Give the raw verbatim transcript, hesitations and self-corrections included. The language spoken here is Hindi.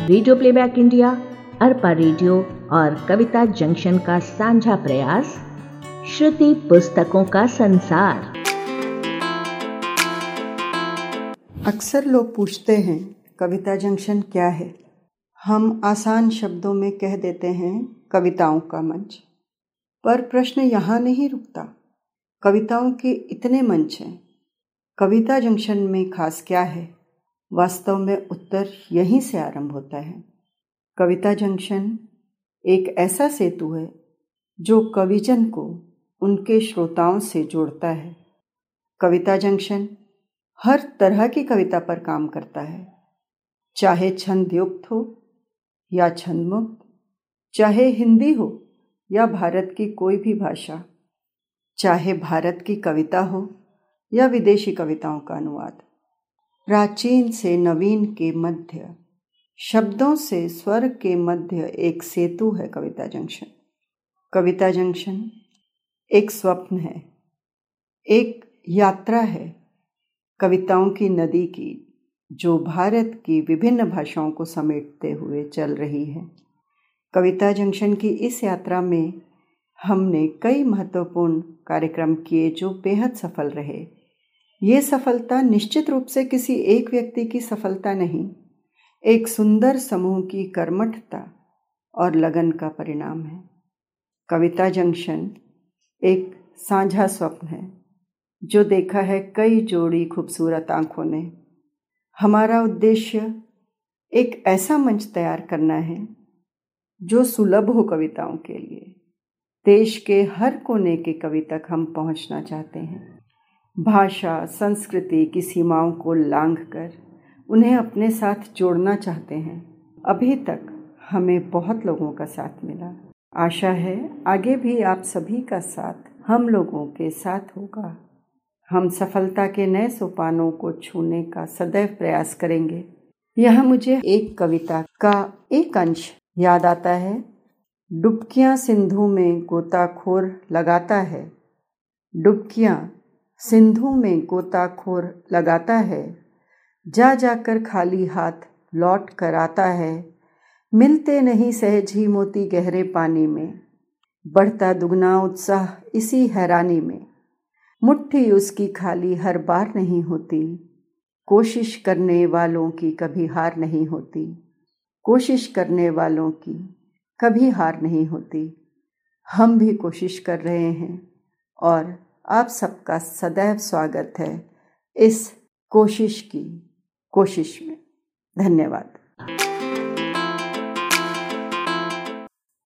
Radio playback India, Arpa radio और कविता जंक्शन का साझा प्रयास, श्रुति पुस्तकों का संसार। अक्सर लोग पूछते हैं कविता जंक्शन क्या है। हम आसान शब्दों में कह देते हैं कविताओं का मंच, पर प्रश्न यहाँ नहीं रुकता। कविताओं के इतने मंच हैं, कविता जंक्शन में खास क्या है? वास्तव में उत्तर यहीं से आरंभ होता है। कविता जंक्शन एक ऐसा सेतु है जो कविजन को उनके श्रोताओं से जोड़ता है। कविता जंक्शन हर तरह की कविता पर काम करता है, चाहे छंद युक्त हो या छंद मुक्त, चाहे हिंदी हो या भारत की कोई भी भाषा, चाहे भारत की कविता हो या विदेशी कविताओं का अनुवाद। प्राचीन से नवीन के मध्य, शब्दों से स्वर के मध्य एक सेतु है कविता जंक्शन। कविता जंक्शन एक स्वप्न है, एक यात्रा है कविताओं की नदी की, जो भारत की विभिन्न भाषाओं को समेटते हुए चल रही है। कविता जंक्शन की इस यात्रा में हमने कई महत्वपूर्ण कार्यक्रम किए जो बेहद सफल रहे। ये सफलता निश्चित रूप से किसी एक व्यक्ति की सफलता नहीं, एक सुंदर समूह की कर्मठता और लगन का परिणाम है। कविता जंक्शन एक साझा स्वप्न है जो देखा है कई जोड़ी खूबसूरत आंखों ने। हमारा उद्देश्य एक ऐसा मंच तैयार करना है जो सुलभ हो कविताओं के लिए। देश के हर कोने के कवि तक हम पहुंचना चाहते हैं। भाषा संस्कृति की सीमाओं को लांघकर उन्हें अपने साथ जोड़ना चाहते हैं। अभी तक हमें बहुत लोगों का साथ मिला। आशा है आगे भी आप सभी का साथ हम लोगों के साथ होगा। हम सफलता के नए सोपानों को छूने का सदैव प्रयास करेंगे। यह मुझे एक कविता का एक अंश याद आता है। डुबकियां सिंधु में गोताखोर लगाता है, डुबकियां सिंधु में गोताखोर लगाता है, जा जाकर खाली हाथ लौट कर आता है। मिलते नहीं सहज ही मोती गहरे पानी में, बढ़ता दुगना उत्साह इसी हैरानी में। मुट्ठी उसकी खाली हर बार नहीं होती, कोशिश करने वालों की कभी हार नहीं होती, कोशिश करने वालों की कभी हार नहीं होती। हम भी कोशिश कर रहे हैं और आप सबका सदैव स्वागत है इस कोशिश की कोशिश में। धन्यवाद।